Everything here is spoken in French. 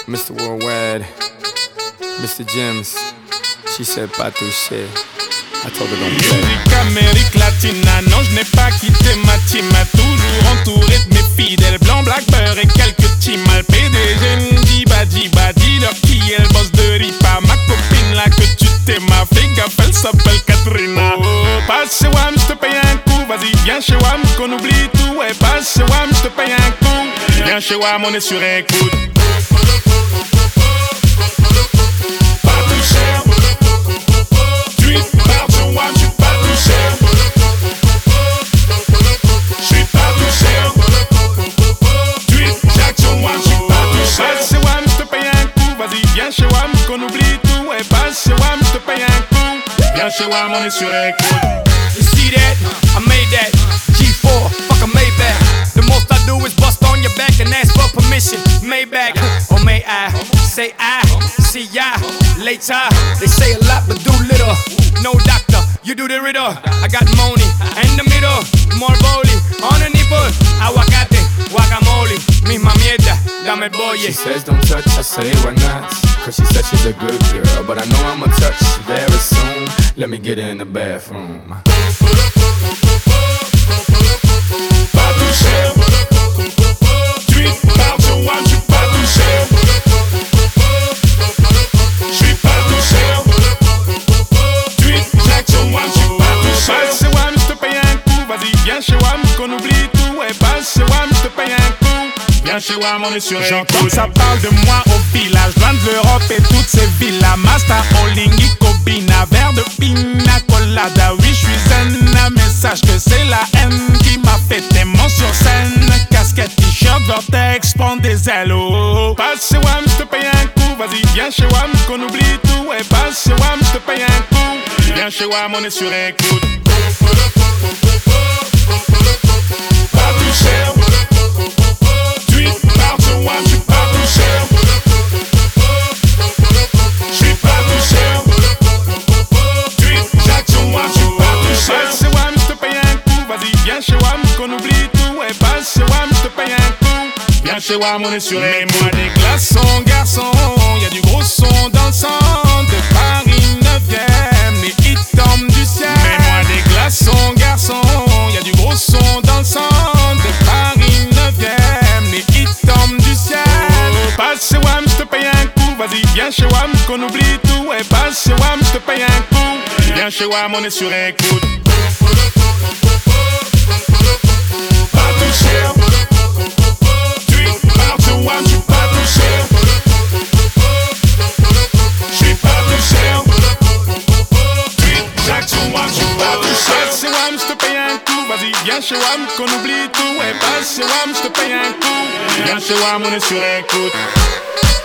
Mr. Worldwide, Mr. James. She said pas touché. I told her don't play. Musique Amérique Latina, non je n'ai pas quitté ma team. M'a toujours entouré de mes fidèles. Blanc, black, beurre et quelques teams. Mal PDG, Ndiba, dis-leur qui est le boss de Ripa. Ma copine là que tu t'es ma fille gaffe, elle s'appelle Katrina. Oh, passe chez WAM, je te paye un coup. Vas-y, viens chez WAM, qu'on oublie tout. Ouais, passe chez WAM, je te paye un coup. Viens chez WAM, on est sur écoute. Chez WAM, on est sur écoute. You see that? I made that. G4, fuck a Maybach. The most I do is bust on your back and ask for permission. Maybach, or may I say I see ya later. They say a lot but do little. No doctor, you do the riddle. I got money in the middle, more boli on the nipple. Aguacate, guacamole, misma mierda, dame el bolle. She says don't touch, I say why not? Cause she said she's a good girl, but I know I'ma touch very soon. Let me get in the bathroom. Pas touché, tu parles sur WAM, j'suis pas touché. J'suis pas touché, tu Jack sur WAM, j'suis pas touché. Passe chez WAM, j'te paye un coup, vas-y viens chez WAM, qu'on oublie tout. Ouais, passe chez WAM, j'te paye un coup. Viens chez WAM, on est sur écoute. Ça parle de moi au village, loin de l'Europe et toutes ces villas. Master Olingi, Kobina, verre de pina colada. Oui, je suis zen, mais sache que c'est la haine qui m'a fait aimant sur scène. Casquette, t-shirt, vortex, prends des ailes. Oh, passe chez WAM, je te paye un coup. Vas-y, viens chez WAM, qu'on oublie tout. Ouais, passe chez WAM, je te paye un coup. Viens chez WAM, on est sur écoute. Pas touché. Chez WAM, on est sur mets-moi des glaçons, garçon. Y'a du gros son dans le sang. De Paris 9ème, les hits tombent du ciel. Mets-moi des glaçons, garçon. Y'a du gros son dans le sang. De Paris 9ème, les hits tombent du ciel. Oh, passe chez WAM, j'te paye un coup. Vas-y, viens chez WAM, qu'on oublie tout. Ouais, passe chez WAM, j'te paye un coup. Viens chez WAM, on est sur écoute. Pas touché. Viens chez WAM, qu'on oublie tout. Ouais, passe chez WAM, j'te paye un coup. Viens chez WAM, on est sur écoute.